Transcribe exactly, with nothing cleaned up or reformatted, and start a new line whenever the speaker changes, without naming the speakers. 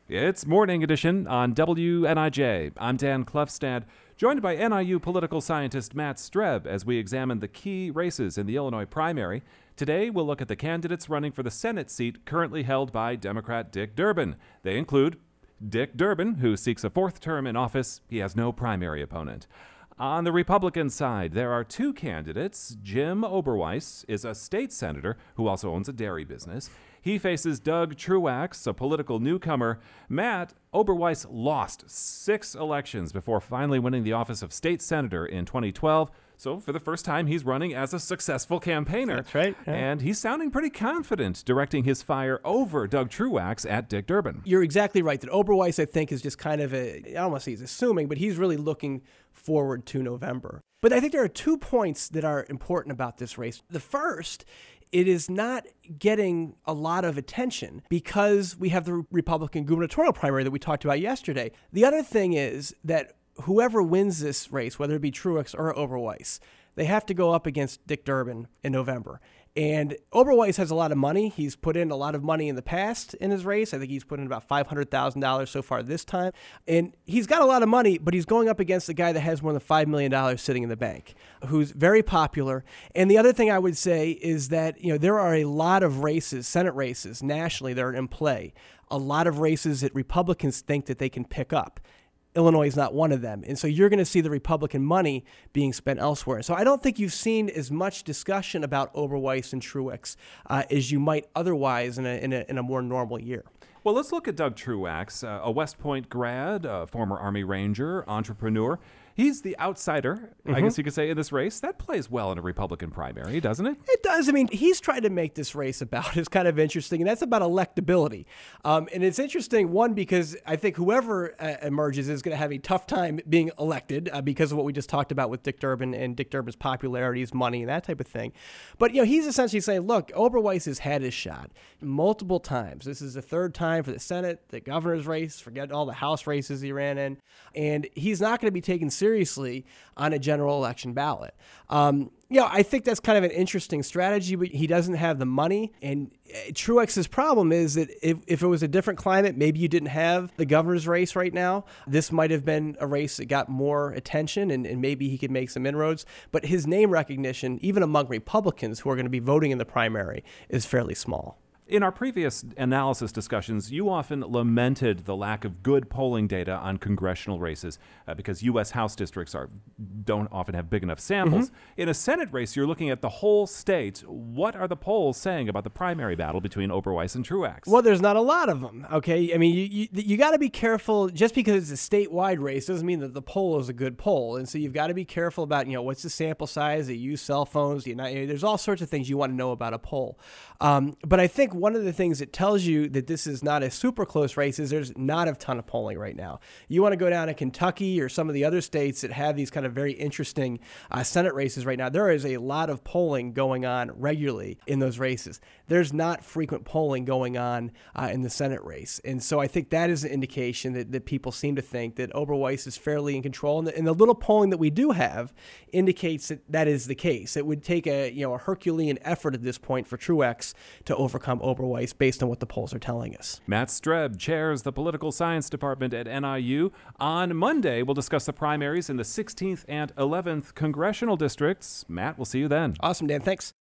It's Morning Edition on W N I J. I'm Dan Klefstad, joined by N I U political scientist Matt Streb as we examine the key races in the Illinois primary. Today, we'll look at the candidates running for the Senate seat currently held by Democrat Dick Durbin. They include Dick Durbin, who seeks a fourth term in office. He has no primary opponent. On the Republican side, there are two candidates. Jim Oberweis is a state senator who also owns a dairy business. He faces Doug Truax, a political newcomer. Matt, Oberweis lost six elections before finally winning the office of state senator in twenty twelve. So for the first time, he's running as a successful campaigner.
That's right. Yeah.
And he's sounding pretty confident, directing his fire over Doug Truax at Dick Durbin.
You're exactly right that Oberweis, I think, is just kind of a, I don't want to say he's assuming, but he's really looking forward to November. But I think there are two points that are important about this race. The first, it is not getting a lot of attention because we have the Republican gubernatorial primary that we talked about yesterday. The other thing is that whoever wins this race, whether it be Truax or Oberweis, they have to go up against Dick Durbin in November. And Oberweis has a lot of money. He's put in a lot of money in the past in his race. I think he's put in about five hundred thousand dollars so far this time. And he's got a lot of money, but he's going up against a guy that has more than five million dollars sitting in the bank, who's very popular. And the other thing I would say is that, you know, there are a lot of races, Senate races nationally that are in play. A lot of races that Republicans think that they can pick up. Illinois is not one of them. And so you're going to see the Republican money being spent elsewhere. So I don't think you've seen as much discussion about Oberweis and Truax uh, as you might otherwise in a, in a, in a more normal year.
Well, let's look at Doug Truax, uh, a West Point grad, a former Army Ranger, entrepreneur. He's the outsider, mm-hmm. I guess you could say, in this race. That plays well in a Republican primary, doesn't it?
It does. I mean, he's tried to make this race about. It's kind of interesting, and that's about electability. Um, and it's interesting, one, because I think whoever uh, emerges is going to have a tough time being elected uh, because of what we just talked about with Dick Durbin and Dick Durbin's popularity, his money, and that type of thing. But, you know, he's essentially saying, look, Oberweis has had his shot multiple times. This is the third time for the Senate, the governor's race, forget all the House races he ran in. And he's not going to be taken seriously seriously on a general election ballot. Um, you know, I think that's kind of an interesting strategy, but he doesn't have the money. And Truax's problem is that if, if it was a different climate, maybe you didn't have the governor's race right now. This might have been a race that got more attention, and, and maybe he could make some inroads. But his name recognition, even among Republicans who are going to be voting in the primary, is fairly small.
In our previous analysis discussions, you often lamented the lack of good polling data on congressional races uh, because U S House districts are don't often have big enough samples. Mm-hmm. In a Senate race, you're looking at the whole state. What are the polls saying about the primary battle between Oberweis and Truax?
Well, there's not a lot of them, okay? I mean, you you, you got to be careful. Just because it's a statewide race doesn't mean that the poll is a good poll. And so you've got to be careful about, you know, what's the sample size? Do you use cell phones? Do you not, you know, there's all sorts of things you want to know about a poll. Um, but I think one of the things that tells you that this is not a super close race is there's not a ton of polling right now. You want to go down to Kentucky or some of the other states that have these kind of very interesting uh, Senate races right now. There is a lot of polling going on regularly in those races. There's not frequent polling going on uh, in the Senate race. And so I think that is an indication that, that people seem to think that Oberweis is fairly in control. And the, and the little polling that we do have indicates that that is the case. It would take a, you know, a Herculean effort at this point for Truax to overcome Oberweis based on what the polls are telling us.
Matt Streb chairs the political science department at N I U. On Monday, we'll discuss the primaries in the sixteenth and eleventh congressional districts. Matt, we'll see you then.
Awesome, Dan. Thanks.